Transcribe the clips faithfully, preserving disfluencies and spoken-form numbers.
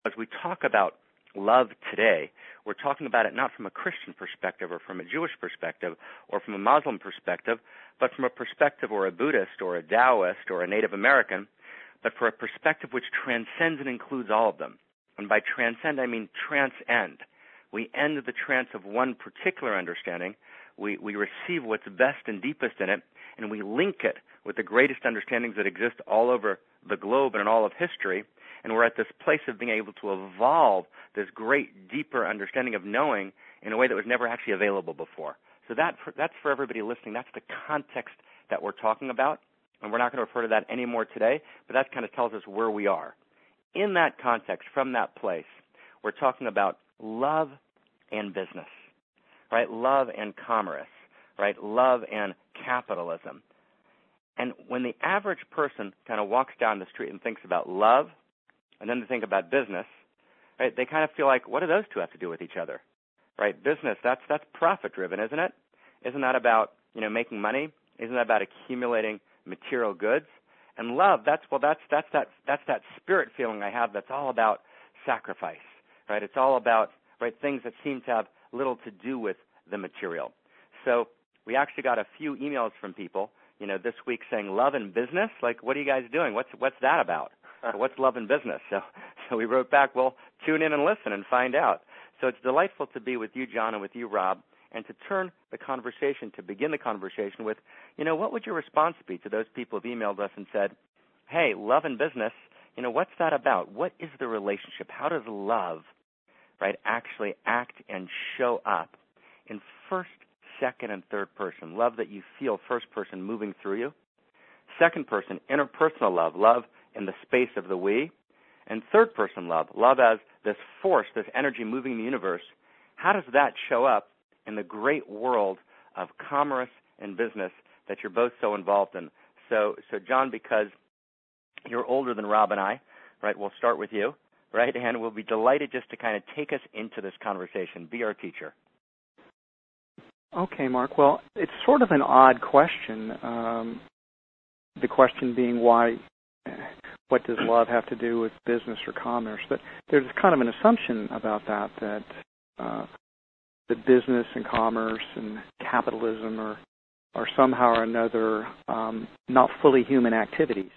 as we talk about love today, we're talking about it not from a Christian perspective or from a Jewish perspective or from a Muslim perspective, but from a perspective or a Buddhist or a Taoist or a Native American, but for a perspective which transcends and includes all of them. And by transcend, I mean transcend. We end the trance of one particular understanding. We, we receive what's best and deepest in it, and we link it with the greatest understandings that exist all over the globe and in all of history. And we're at this place of being able to evolve this great, deeper understanding of knowing in a way that was never actually available before. So that that's for everybody listening. That's the context that we're talking about. And we're not going to refer to that anymore today, but that kind of tells us where we are. In that context, from that place, we're talking about love and business, right? Love and commerce, right? Love and capitalism. And when the average person kind of walks down the street and thinks about love, and then they think about business, right, they kind of feel like, what do those two have to do with each other? Right? Business, that's that's profit-driven, isn't it? Isn't that about, you know, making money? Isn't that about accumulating material goods? And love, that's well, that's that's that that's that spirit feeling I have. That's all about sacrifice, right? It's all about right things that seem to have little to do with the material. So we actually got a few emails from people, you know, this week saying love and business. Like, what are you guys doing? What's what's that about? What's love and business? So, so we wrote back, well, tune in and listen and find out. So it's delightful to be with you, John, and with you, Rob, and to turn the conversation, to begin the conversation with, you know, what would your response be to those people who've emailed us and said, hey, love and business, you know, what's that about? What is the relationship? How does love, right, actually act and show up in first, second, and third person? Love that you feel first person moving through you. Second person, interpersonal love, love in the space of the we. And third person love, love as this force, this energy moving the universe. How does that show up in the great world of commerce and business that you're both so involved in? So, so John, because you're older than Rob and I, right, we'll start with you, right, and we'll be delighted just to kind of take us into this conversation. Be our teacher. Okay, Mark. Well, it's sort of an odd question. Um, the question being why, what does love have to do with business or commerce? But there's kind of an assumption about that, that uh, that business and commerce and capitalism are, are somehow or another um, not fully human activities.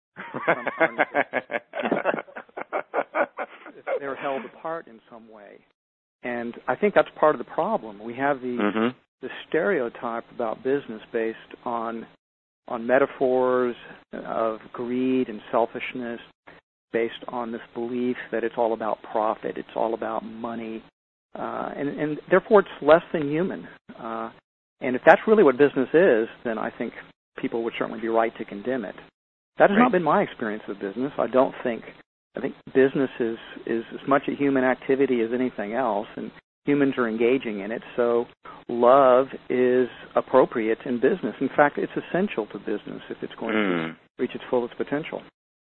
They're held apart in some way. And I think that's part of the problem. We have the, mm-hmm. the stereotype about business based on on metaphors of greed and selfishness, based on this belief that it's all about profit, it's all about money, uh, and, and therefore it's less than human. Uh, and if that's really what business is, then I think people would certainly be right to condemn it. That has right. not been my experience with business. I don't think, I think business is, is as much a human activity as anything else, and humans are engaging in it, so love is appropriate in business. In fact, it's essential to business if it's going mm. to reach its fullest potential.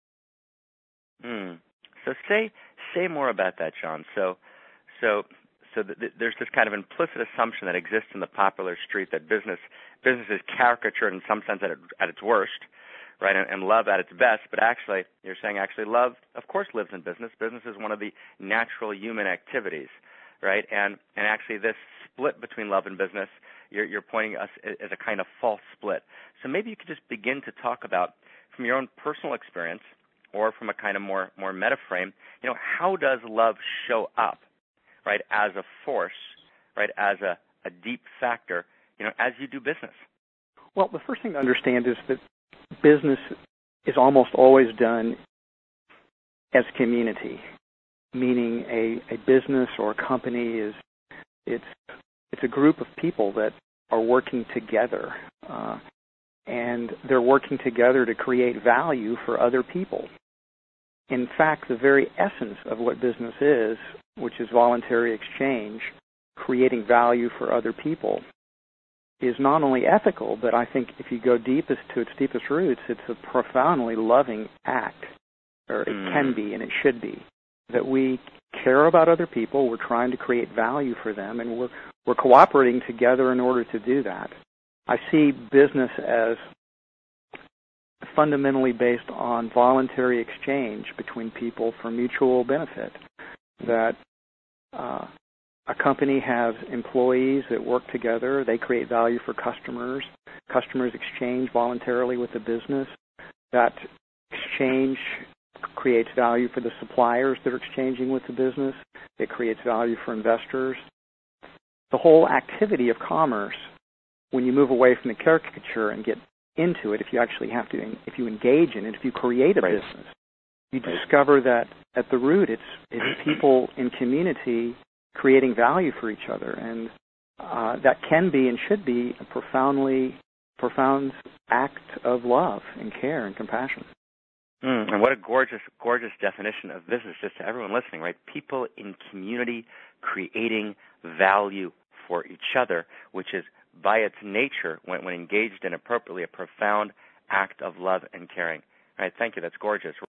Mm. So say say more about that, John. So so so th- th- there's this kind of implicit assumption that exists in the popular street that business business is caricatured in some sense at, it, at its worst, right, and, and love at its best. But actually, you're saying actually love, of course, lives in business. Business is one of the natural human activities. Right, and and actually this split between love and business, you're, you're pointing us as a kind of false split. So maybe you could just begin to talk about, from your own personal experience, or from a kind of more more meta frame, you know, how does love show up, right, as a force, right, as a, a deep factor, you know, as you do business? Well, the first thing to understand is that business is almost always done as community. Meaning a, a business or a company is it's it's a group of people that are working together, uh, and they're working together to create value for other people. In fact, the very essence of what business is, which is voluntary exchange, creating value for other people, is not only ethical, but I think if you go deepest to its deepest roots, it's a profoundly loving act, or it mm. can be and it should be. That we care about other people, we're trying to create value for them, and we're we're cooperating together in order to do that. I see business as fundamentally based on voluntary exchange between people for mutual benefit. That uh, a company has employees that work together. They create value for customers. Customers exchange voluntarily with the business. That exchange creates value for the suppliers that are exchanging with the business. It creates value for investors. The whole activity of commerce, when you move away from the caricature and get into it, if you actually have to, if you engage in it, if you create a right. business, you right. discover that at the root it's, it's people in community creating value for each other, and uh, that can be and should be a profoundly profound act of love and care and compassion. Mm, and what a gorgeous, gorgeous definition of business, just to everyone listening, right? People in community creating value for each other, which is by its nature, when, when engaged in appropriately, a profound act of love and caring. All right, thank you. That's gorgeous.